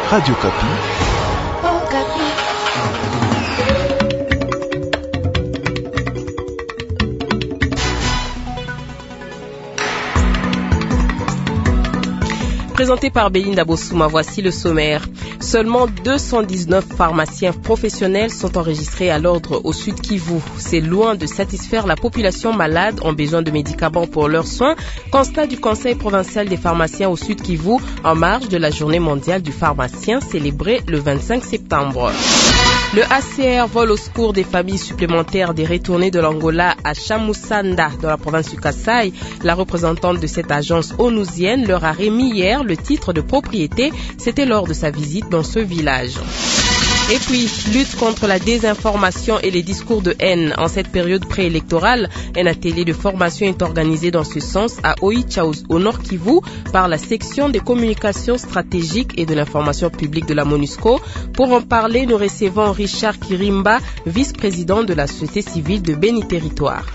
Radio Kapi. Présenté par Belinda Bossouma, voici le sommaire. Seulement 219 pharmaciens professionnels sont enregistrés à l'ordre au Sud Kivu. C'est loin de satisfaire la population malade en besoin de médicaments pour leurs soins. Constat du Conseil provincial des pharmaciens au Sud Kivu en marge de la journée mondiale du pharmacien célébrée le 25 septembre. Le ACR vole au secours des familles supplémentaires des retournés de l'Angola à Chamusanda, dans la province du Kasaï. La représentante de cette agence onusienne leur a remis hier le titre de propriété. C'était lors de sa visite dans ce village. Et puis, lutte contre la désinformation et les discours de haine. En cette période préélectorale, un atelier de formation est organisé dans ce sens à Oichaus, au Nord Kivu, par la section des communications stratégiques et de l'information publique de la MONUSCO. Pour en parler, nous recevons Richard Kirimba, vice-président de la société civile de Beni Territoire.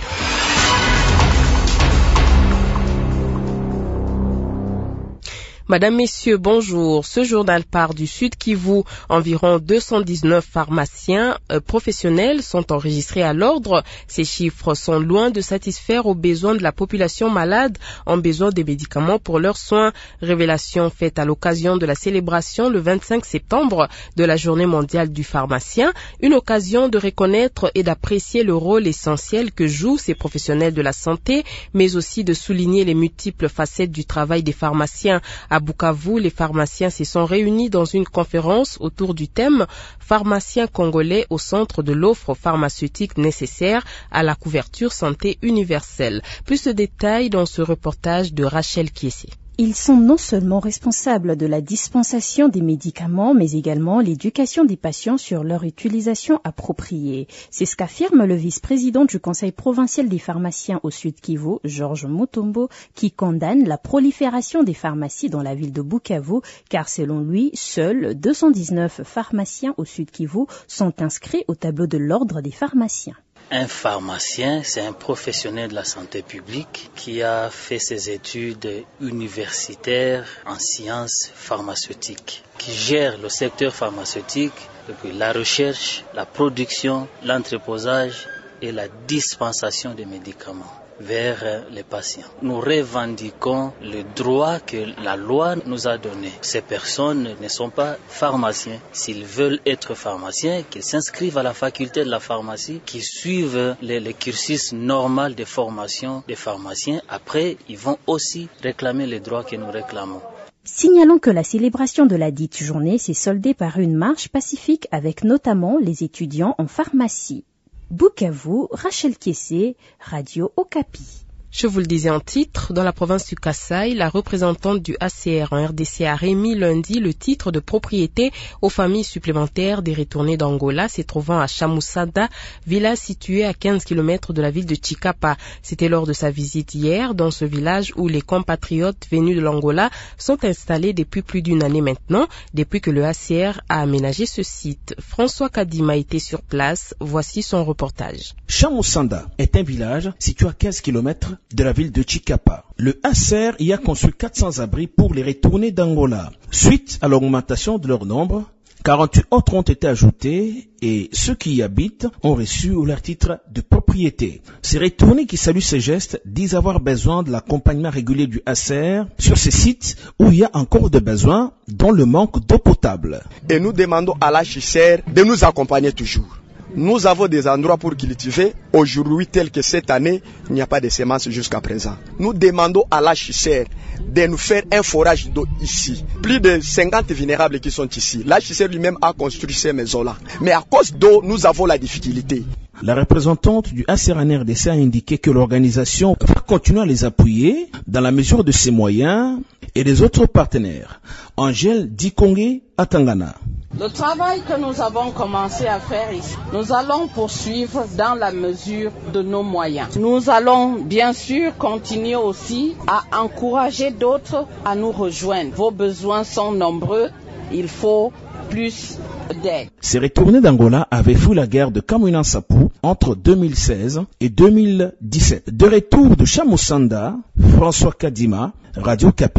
Madame, Messieurs, bonjour. Ce journal part du Sud Kivu. Environ 219 pharmaciens professionnels sont enregistrés à l'ordre. Ces chiffres sont loin de satisfaire aux besoins de la population malade en besoin de médicaments pour leurs soins. Révélation faite à l'occasion de la célébration le 25 septembre de la Journée mondiale du pharmacien. Une occasion de reconnaître et d'apprécier le rôle essentiel que jouent ces professionnels de la santé, mais aussi de souligner les multiples facettes du travail des pharmaciens. À Bukavu, les pharmaciens se sont réunis dans une conférence autour du thème « Pharmaciens congolais au centre de l'offre pharmaceutique nécessaire à la couverture santé universelle ». Plus de détails dans ce reportage de Rachel Kiessi. Ils sont non seulement responsables de la dispensation des médicaments, mais également l'éducation des patients sur leur utilisation appropriée. C'est ce qu'affirme le vice-président du Conseil provincial des pharmaciens au Sud Kivu, Georges Mutombo, qui condamne la prolifération des pharmacies dans la ville de Bukavu, car selon lui, seuls 219 pharmaciens au Sud Kivu sont inscrits au tableau de l'ordre des pharmaciens. Un pharmacien, c'est un professionnel de la santé publique qui a fait ses études universitaires en sciences pharmaceutiques, qui gère le secteur pharmaceutique depuis la recherche, la production, l'entreposage et la dispensation des médicaments vers les patients. Nous revendiquons le droit que la loi nous a donné. Ces personnes ne sont pas pharmaciens. S'ils veulent être pharmaciens, qu'ils s'inscrivent à la faculté de la pharmacie, qu'ils suivent le cursus normal de formation des pharmaciens. Après, ils vont aussi réclamer les droits que nous réclamons. Signalons que la célébration de la dite journée s'est soldée par une marche pacifique avec notamment les étudiants en pharmacie. Bukavu, Rachel Kiessi, Radio Okapi. Je vous le disais en titre, dans la province du Kasaï, la représentante du ACR en RDC a remis lundi le titre de propriété aux familles supplémentaires des retournés d'Angola se trouvant à Chamusanda, village situé à 15 km de la ville de Chikapa. C'était lors de sa visite hier dans ce village où les compatriotes venus de l'Angola sont installés depuis plus d'une année maintenant, depuis que le ACR a aménagé ce site. François Kadima était sur place, voici son reportage. Chamusanda est un village situé à 15 km de la ville de Chikapa. Le ACR y a construit 400 abris pour les retournés d'Angola. Suite à l'augmentation de leur nombre, 48 autres ont été ajoutés et ceux qui y habitent ont reçu leur titre de propriété. Ces retournés qui saluent ces gestes disent avoir besoin de l'accompagnement régulier du ACR sur ces sites où il y a encore des besoins, dont le manque d'eau potable. Et nous demandons à l'HCR de nous accompagner toujours. Nous avons des endroits pour cultiver. Aujourd'hui, tel que cette année, il n'y a pas de semences jusqu'à présent. Nous demandons à l'HCR de nous faire un forage d'eau ici. Plus de 50 vulnérables qui sont ici. L'HCR lui-même a construit ces maisons-là. Mais à cause d'eau, nous avons la difficulté. La représentante du ACR en RDC a indiqué que l'organisation va continuer à les appuyer dans la mesure de ses moyens et des autres partenaires. Angèle Dikongé à Tangana. Le travail que nous avons commencé à faire ici, nous allons poursuivre dans la mesure de nos moyens. Nous allons bien sûr continuer aussi à encourager d'autres à nous rejoindre. Vos besoins sont nombreux, il faut plus d'aide. Ces retournés d'Angola avaient fui la guerre de Kamwina Nsapu entre 2016 et 2017. De retour de Chamusanda, François Kadima, Radio Kapi.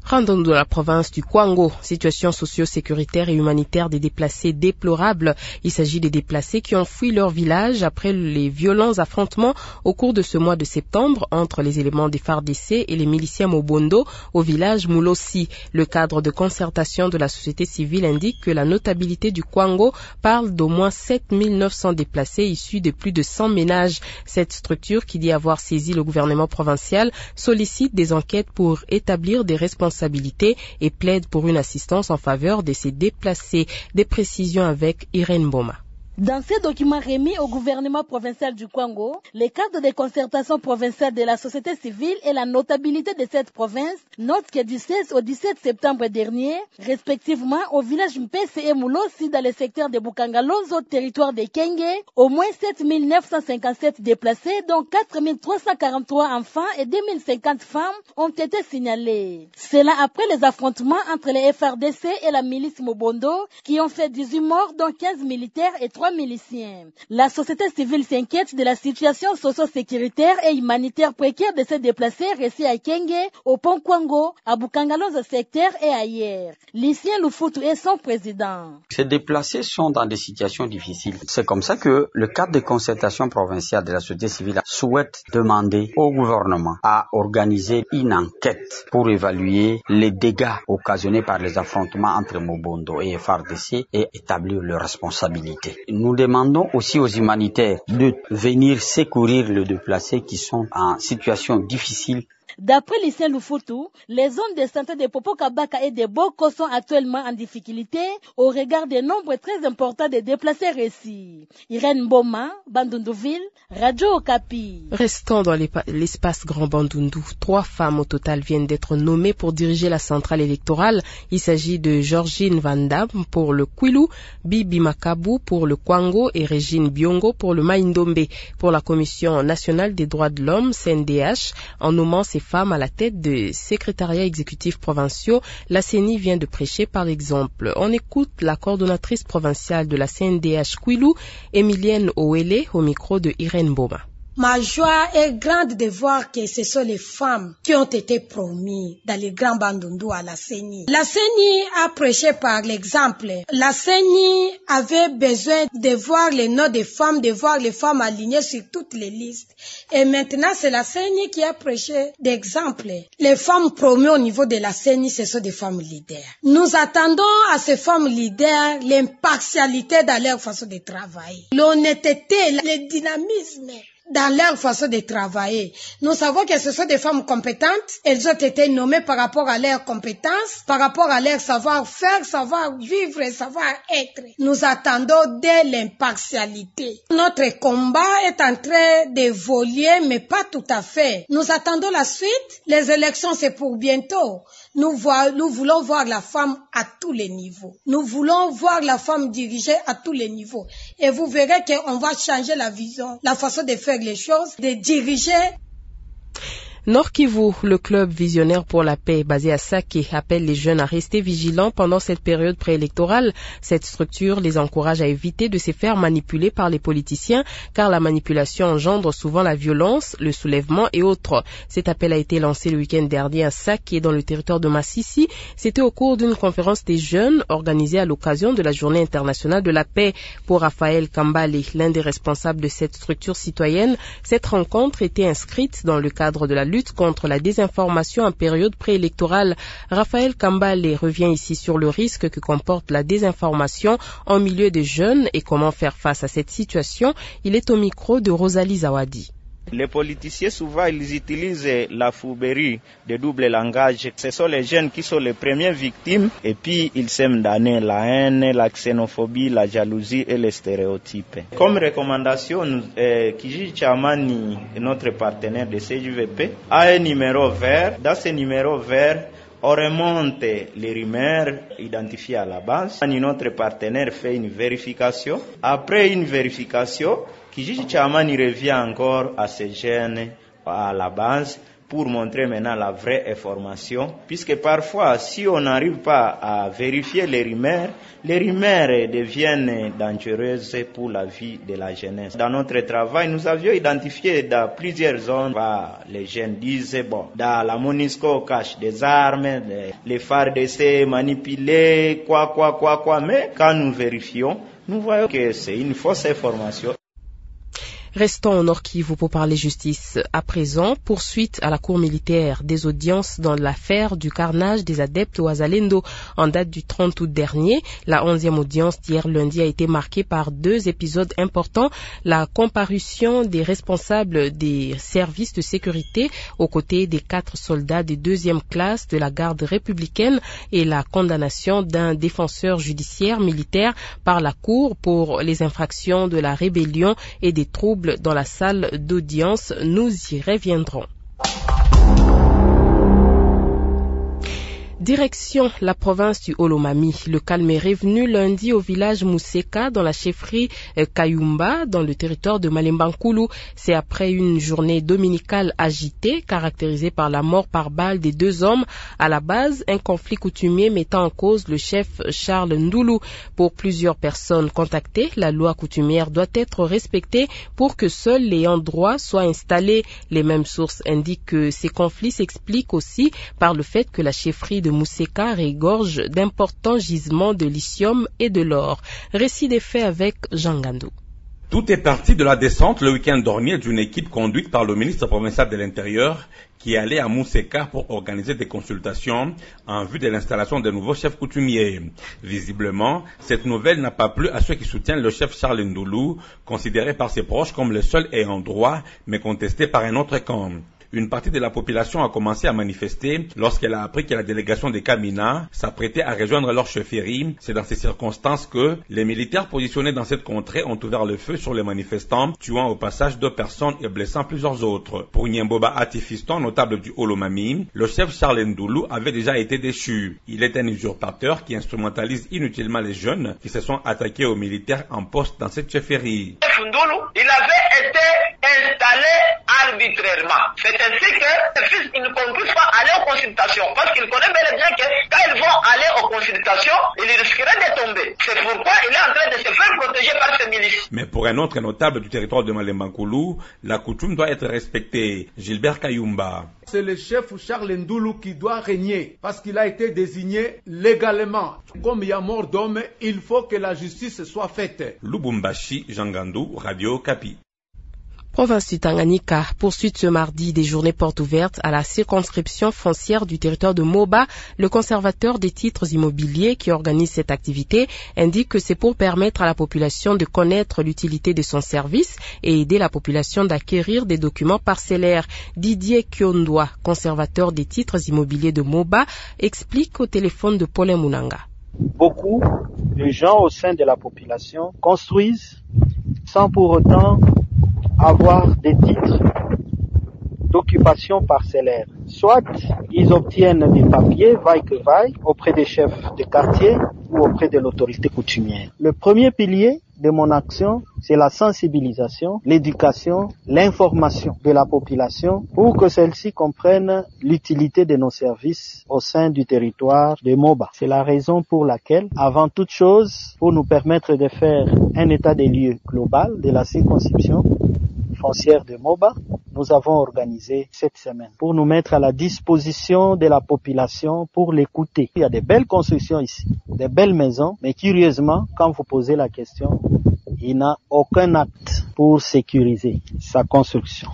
Rendons de la province du Kwango, situation socio-sécuritaire et humanitaire des déplacés déplorable. Il s'agit des déplacés qui ont fui leur village après les violents affrontements au cours de ce mois de septembre entre les éléments des FARDC et les miliciens Mobondo au village Moulossi. Le cadre de concertation de la société civile indique que la notabilité du Kwango parle d'au moins 7900 déplacés issus de plus de 100 ménages. Cette structure, qui dit avoir saisi le gouvernement provincial, sollicite des enquêtes pour établir des responsabilités et plaide pour une assistance en faveur de ces déplacés. Des précisions avec Irène Boma. Dans ces documents remis au gouvernement provincial du Kwango, les cadres de concertation provinciale de la société civile et la notabilité de cette province notent que du 16 au 17 septembre dernier, respectivement au village Mpese et Moulossi dans le secteur de Bukangalozo, territoire de Kenge, au moins 7 957 déplacés, dont 4 343 enfants et 2050 femmes ont été signalés. Cela après les affrontements entre les FARDC et la milice Mobondo qui ont fait 18 morts, dont 15 militaires et 3 miliciens. La société civile s'inquiète de la situation socio-sécuritaire et humanitaire précaire de ces déplacés restés à Kenge, au Pont Kwango, à Bukangalozo secteur et ailleurs. Lucien Lufutu est son président. Ces déplacés sont dans des situations difficiles. C'est comme ça que le cadre de concertation provinciale de la société civile souhaite demander au gouvernement à organiser une enquête pour évaluer les dégâts occasionnés par les affrontements entre Mobondo et FARDC et établir leurs responsabilités. Nous demandons aussi aux humanitaires de venir secourir les déplacés qui sont en situation difficile. D'après Lucien Lufutu, les zones de santé de Popo Kabaka et de Boko sont actuellement en difficulté au regard des nombres très importants de déplacés récits. Irène Boma, Bandundouville, Radio Okapi. Restons dans l'espace Grand Bandundu. 3 femmes au total viennent d'être nommées pour diriger la centrale électorale. Il s'agit de Georgine Vandam pour le Kwilu, Bibi Makabu pour le Kwango et Régine Biongo pour le Maïndombe. Pour la Commission nationale des droits de l'homme, CNDH, en nommant ces femmes à la tête de secrétariats exécutifs provinciaux, la CENI vient de prêcher par l'exemple. On écoute la coordonnatrice provinciale de la CNDH Kwilu, Emilienne Owele, au micro de Irène Boma. Ma joie est grande de voir que ce sont les femmes qui ont été promues dans les grands bandundu à la CENI. La CENI a prêché par l'exemple. La CENI avait besoin de voir les noms des femmes, de voir les femmes alignées sur toutes les listes. Et maintenant, c'est la CENI qui a prêché d'exemple. Les femmes promues au niveau de la CENI, ce sont des femmes leaders. Nous attendons à ces femmes leaders l'impartialité dans leur façon de travailler, l'honnêteté, le dynamisme dans leur façon de travailler. Nous savons que ce sont des femmes compétentes. Elles ont été nommées par rapport à leurs compétences, par rapport à leur savoir-faire, savoir-vivre et savoir-être. Nous attendons de l'impartialité. Notre combat est en train d'évoluer, mais pas tout à fait. Nous attendons la suite. Les élections, c'est pour bientôt. Nous voulons voir la femme à tous les niveaux. Nous voulons voir la femme diriger à tous les niveaux. Et vous verrez qu'on va changer la vision, la façon de faire les choses, de diriger. Nord Kivu, le club visionnaire pour la paix basé à Saké, appelle les jeunes à rester vigilants pendant cette période préélectorale. Cette structure les encourage à éviter de se faire manipuler par les politiciens, car la manipulation engendre souvent la violence, le soulèvement et autres. Cet appel a été lancé le week-end dernier à Saké, dans le territoire de Massissi. C'était au cours d'une conférence des jeunes organisée à l'occasion de la Journée internationale de la paix. Pour Raphaël Kambale, l'un des responsables de cette structure citoyenne, cette rencontre était inscrite dans le cadre de la lutte contre la désinformation en période préélectorale. Raphaël Kambale revient ici sur le risque que comporte la désinformation en milieu des jeunes et comment faire face à cette situation. Il est au micro de Rosalie Zawadi. Les politiciens, souvent, ils utilisent la fourberie de double langage. Ce sont les jeunes qui sont les premières victimes et puis ils sèment d'année la haine, la xénophobie, la jalousie et les stéréotypes. Comme recommandation, Kijiji Chamani, notre partenaire de CJVP, a un numéro vert. Dans ce numéro vert, on remonte les rumeurs identifiées à la base. Notre partenaire fait une vérification. Après une vérification, Kijiji Chamani revient encore à ces jeunes à la base pour montrer maintenant la vraie information, puisque parfois, si on n'arrive pas à vérifier les rumeurs deviennent dangereuses pour la vie de la jeunesse. Dans notre travail, nous avions identifié dans plusieurs zones, les jeunes disent, dans la MONUSCO on cache des armes, les FARDC manipulés, mais quand nous vérifions, nous voyons que c'est une fausse information. Restons au Nord Kivu pour parler justice. À présent, poursuite à la cour militaire des audiences dans l'affaire du carnage des adeptes au Wazalendo en date du 30 août dernier. La 11e audience d'hier lundi a été marquée par 2 épisodes importants. La comparution des responsables des services de sécurité aux côtés des 4 soldats de 2e classe de la garde républicaine et la condamnation d'un défenseur judiciaire militaire par la cour pour les infractions de la rébellion et des troubles dans la salle d'audience. Nous y reviendrons. Direction la province du Olomami. Le calme est revenu lundi au village Museka dans la chefferie Kayumba dans le territoire de Malembankulu. C'est après une journée dominicale agitée caractérisée par la mort par balle des 2 hommes. À la base, un conflit coutumier mettant en cause le chef Charles Ndulu. Pour plusieurs personnes contactées, la loi coutumière doit être respectée pour que seuls les ayants droit soient installés. Les mêmes sources indiquent que ces conflits s'expliquent aussi par le fait que la chefferie de Museka regorge d'importants gisements de lithium et de l'or. Récit des faits avec Jean Gandou. Tout est parti de la descente le week-end dernier d'une équipe conduite par le ministre provincial de l'Intérieur qui est allé à Museka pour organiser des consultations en vue de l'installation des nouveaux chefs coutumiers. Visiblement, cette nouvelle n'a pas plu à ceux qui soutiennent le chef Charles Ndulu, considéré par ses proches comme le seul ayant droit, mais contesté par un autre camp. Une partie de la population a commencé à manifester lorsqu'elle a appris que la délégation des Kamina s'apprêtait à rejoindre leur chefferie. C'est dans ces circonstances que les militaires positionnés dans cette contrée ont ouvert le feu sur les manifestants, tuant au passage 2 personnes et blessant plusieurs autres. Pour Nyemboba Atifiston, notable du Olomami, le chef Charles Ndulu avait déjà été déchu. Il est un usurpateur qui instrumentalise inutilement les jeunes qui se sont attaqués aux militaires en poste dans cette chefferie. Ndulu, il avait été installé arbitrairement. C'est ainsi que les fils ne conduisent pas aller aux consultations parce qu'ils connaissent bel et bien que quand ils vont aller aux consultations, ils risqueraient de tomber. C'est pourquoi il est en train de se faire protéger par ces milices. Mais pour un autre notable du territoire de Malembankulu, la coutume doit être respectée. Gilbert Kayumba. C'est le chef Charles Ndulu qui doit régner parce qu'il a été désigné légalement. Comme il y a mort d'homme, il faut que la justice soit faite. Lubumbashi, Jean Gandou, Radio Kapi. Province du Tanganyika poursuit ce mardi des journées portes ouvertes à la circonscription foncière du territoire de Moba. Le conservateur des titres immobiliers qui organise cette activité indique que c'est pour permettre à la population de connaître l'utilité de son service et aider la population d'acquérir des documents parcellaires. Didier Kyondwa, conservateur des titres immobiliers de Moba, explique au téléphone de Paulin Munanga. Beaucoup de gens au sein de la population construisent sans pour autant avoir des titres d'occupation parcellaire. Soit ils obtiennent des papiers, vaille que vaille, auprès des chefs de quartier ou auprès de l'autorité coutumière. Le premier pilier de mon action, c'est la sensibilisation, l'éducation, l'information de la population pour que celle-ci comprenne l'utilité de nos services au sein du territoire de Moba. C'est la raison pour laquelle, avant toute chose, pour nous permettre de faire un état des lieux global de la circonscription foncière de Moba, nous avons organisé cette semaine pour nous mettre à la disposition de la population pour l'écouter. Il y a des belles constructions ici, des belles maisons, mais curieusement, quand vous posez la question, il n'a aucun acte pour sécuriser sa construction.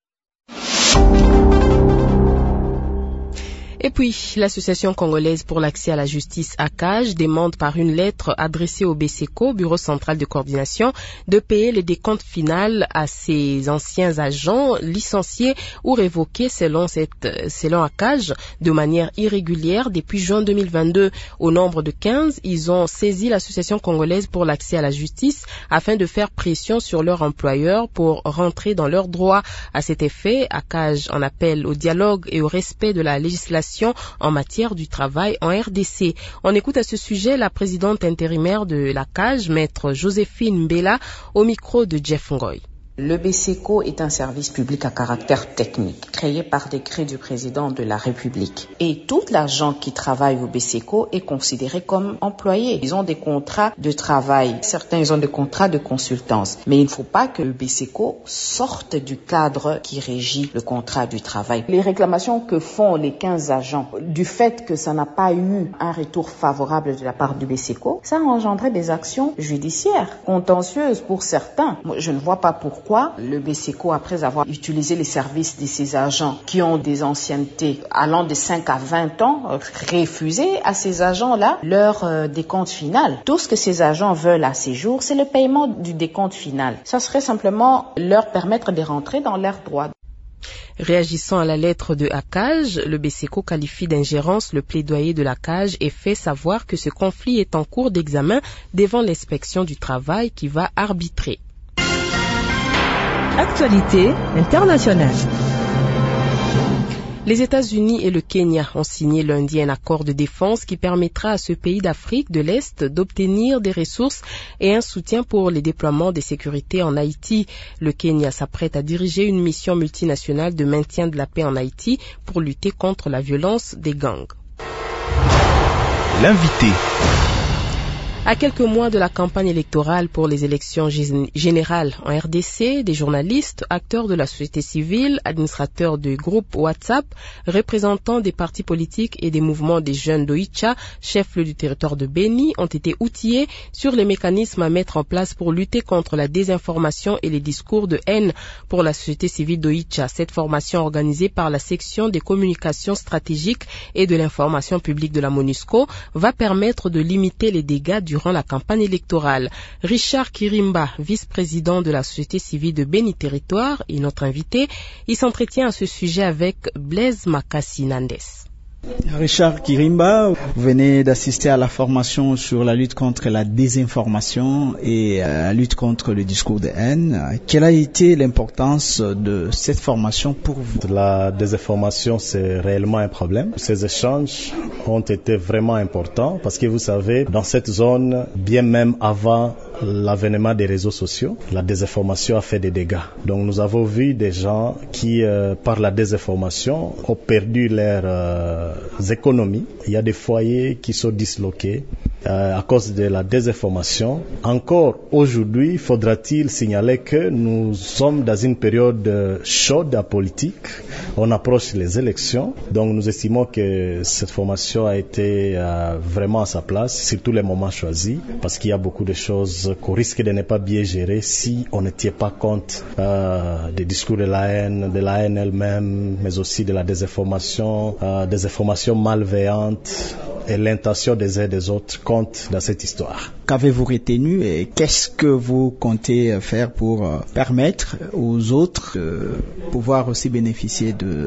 Et puis, l'Association congolaise pour l'accès à la justice ACAJ demande par une lettre adressée au BCECO, Bureau central de coordination, de payer le décompte final à ses anciens agents licenciés ou révoqués selon ACAJ de manière irrégulière depuis juin 2022. Au nombre de 15, ils ont saisi l'Association congolaise pour l'accès à la justice afin de faire pression sur leur employeur pour rentrer dans leurs droits. À cet effet, ACAJ en appelle au dialogue et au respect de la législation en matière du travail en RDC. On écoute à ce sujet la présidente intérimaire de la CAJ, maître Joséphine Mbela, au micro de Jeff Ngoy. Le BCECO est un service public à caractère technique, créé par décret du président de la République. Et tout l'agent qui travaille au BCECO est considéré comme employé. Ils ont des contrats de travail. Certains, ils ont des contrats de consultance. Mais il ne faut pas que le BCECO sorte du cadre qui régit le contrat du travail. Les réclamations que font les 15 agents, du fait que ça n'a pas eu un retour favorable de la part du BCECO, ça a engendré des actions judiciaires, contentieuses pour certains. Moi, je ne vois pas pourquoi le BCECO, après avoir utilisé les services de ces agents qui ont des anciennetés allant de 5 à 20 ans, refuser à ces agents-là leur décompte final. Tout ce que ces agents veulent à ces jours, c'est le paiement du décompte final. Ça serait simplement leur permettre de rentrer dans leurs droits. Réagissant à la lettre de ACAJ, le BCECO qualifie d'ingérence le plaidoyer de l'ACAJ et fait savoir que ce conflit est en cours d'examen devant l'inspection du travail qui va arbitrer. Actualité internationale. Les États-Unis et le Kenya ont signé lundi un accord de défense qui permettra à ce pays d'Afrique de l'Est d'obtenir des ressources et un soutien pour les déploiements de sécurité en Haïti. Le Kenya s'apprête à diriger une mission multinationale de maintien de la paix en Haïti pour lutter contre la violence des gangs. L'invité. À quelques mois de la campagne électorale pour les élections générales en RDC, des journalistes, acteurs de la société civile, administrateurs de groupes WhatsApp, représentants des partis politiques et des mouvements des jeunes d'Oicha, chef-lieu du territoire de Beni, ont été outillés sur les mécanismes à mettre en place pour lutter contre la désinformation et les discours de haine pour la société civile d'Oicha. Cette formation organisée par la section des communications stratégiques et de l'information publique de la MONUSCO va permettre de limiter les dégâts durant la campagne électorale. Richard Kirimba, vice-président de la société civile de Beni Territoire, est notre invité. Il s'entretient à ce sujet avec Blaise Makassi Nandes. Richard Kirimba, vous venez d'assister à la formation sur la lutte contre la désinformation et la lutte contre le discours de haine. Quelle a été l'importance de cette formation pour vous? La désinformation, c'est réellement un problème. Ces échanges ont été vraiment importants parce que vous savez, dans cette zone, bien même avant l'avènement des réseaux sociaux, la désinformation a fait des dégâts. Donc nous avons vu des gens qui, par la désinformation, ont perdu leurs économies. Il y a des foyers qui sont disloqués à cause de la désinformation. Encore aujourd'hui, faudra-t-il signaler que nous sommes dans une période chaude à politique. On approche les élections. Donc nous estimons que cette formation a été vraiment à sa place, surtout les moments choisis, parce qu'il y a beaucoup de choses qu'on risque de ne pas bien gérer si on ne tient pas compte des discours de la haine elle-même, mais aussi de la désinformation, des informations malveillantes et l'intention des uns et des autres compte dans cette histoire. Qu'avez-vous retenu et qu'est-ce que vous comptez faire pour permettre aux autres de pouvoir aussi bénéficier de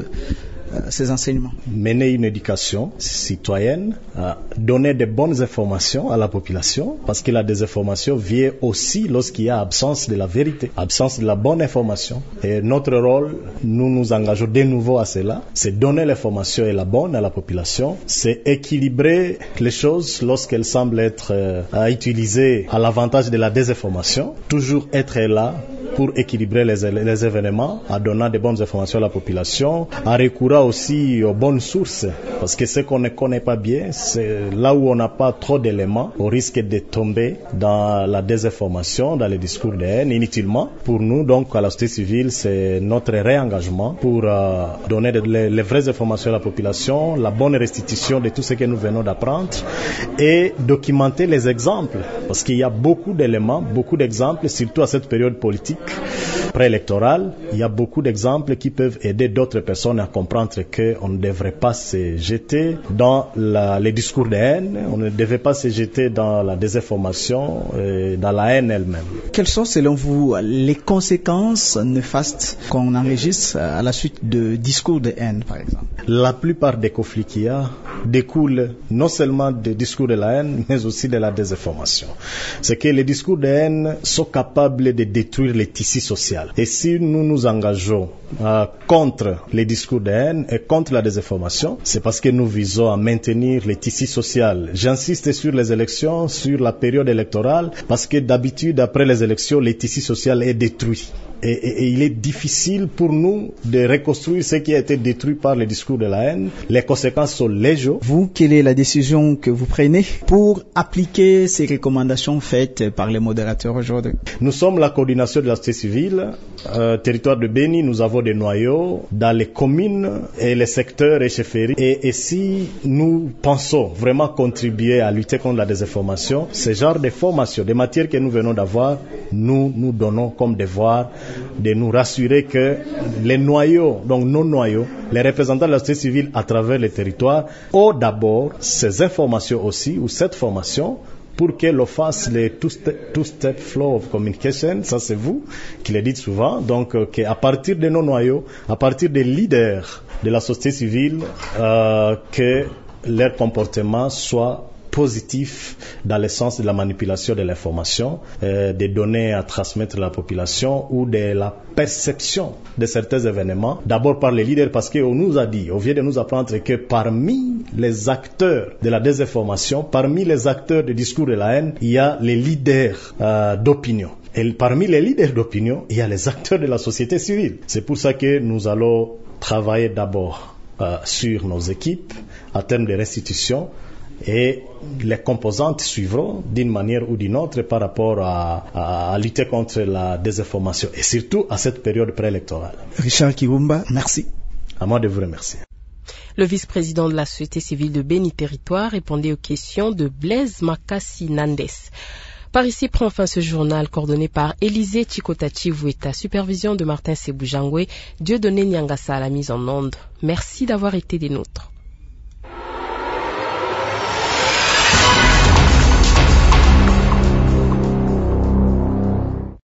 ces enseignements? Mener une éducation citoyenne, donner de bonnes informations à la population, parce que la désinformation vient aussi lorsqu'il y a absence de la vérité, absence de la bonne information. Et notre rôle, nous nous engageons de nouveau à cela, c'est donner l'information et la bonne à la population, c'est équilibrer les choses lorsqu'elles semblent être utilisées à l'avantage de la désinformation, toujours être là pour équilibrer les événements, en donnant de bonnes informations à la population, en recourant aussi aux bonnes sources, parce que ce qu'on ne connaît pas bien, c'est là où on n'a pas trop d'éléments, on risque de tomber dans la désinformation, dans les discours de haine, inutilement. Pour nous, donc, à la société civile, c'est notre réengagement pour donner les vraies informations à la population, la bonne restitution de tout ce que nous venons d'apprendre et documenter les exemples, parce qu'il y a beaucoup d'éléments, beaucoup d'exemples, surtout à cette période politique préélectorale, il y a beaucoup d'exemples qui peuvent aider d'autres personnes à comprendre qu'on ne devrait pas se jeter dans les discours de haine, on ne devait pas se jeter dans la désinformation et dans la haine elle-même. Quelles sont selon vous les conséquences néfastes qu'on enregistre à la suite de discours de haine, par exemple? La plupart des conflits qu'il y a découlent non seulement des discours de la haine, mais aussi de la désinformation. C'est que les discours de haine sont capables de détruire les tissus sociaux. Et si nous nous engageons contre les discours de haine et contre la désinformation, c'est parce que nous visons à maintenir les tissus sociaux. J'insiste sur les élections, sur la période électorale, parce que d'habitude, après les élections, les tissus sociaux est détruit. et il est difficile pour nous de reconstruire ce qui a été détruit par le discours de la haine. Les conséquences sont légères. Vous, quelle est la décision que vous prenez pour appliquer ces recommandations faites par les modérateurs aujourd'hui? Nous sommes la coordination de la société civile. Territoire de Béni, nous avons des noyaux dans les communes et les secteurs et chefferies. Et si nous pensons vraiment contribuer à lutter contre la désinformation, ce genre de formation, des matières que nous venons d'avoir, nous donnons comme devoir de nous rassurer que les noyaux, donc nos noyaux, les représentants de la société civile à travers les territoires, ont d'abord ces informations aussi, ou cette formation, pour que l'on fasse les two-step flow of communication, ça c'est vous qui le dites souvent, donc qu'à partir de nos noyaux, à partir des leaders de la société civile, que leur comportement soit positif dans le sens de la manipulation de l'information, des données à transmettre à la population ou de la perception de certains événements, d'abord par les leaders, parce qu'on nous a dit, on vient de nous apprendre que parmi les acteurs de la désinformation, parmi les acteurs du discours de la haine, il y a les leaders d'opinion. Et parmi les leaders d'opinion, il y a les acteurs de la société civile. C'est pour ça que nous allons travailler d'abord sur nos équipes en termes de restitution, et les composantes suivront d'une manière ou d'une autre par rapport à lutter contre la désinformation et surtout à cette période préélectorale. Richard Kirumba, merci. À moi de vous remercier. Le vice-président de la société civile de Béni Territoire répondait aux questions de Blaise Makassi Nandes. Par ici prend fin ce journal coordonné par Élisée Chikotachi Vueta, supervision de Martin Seboujangwe, Dieudonné Nyangasa à la mise en onde. Merci d'avoir été des nôtres.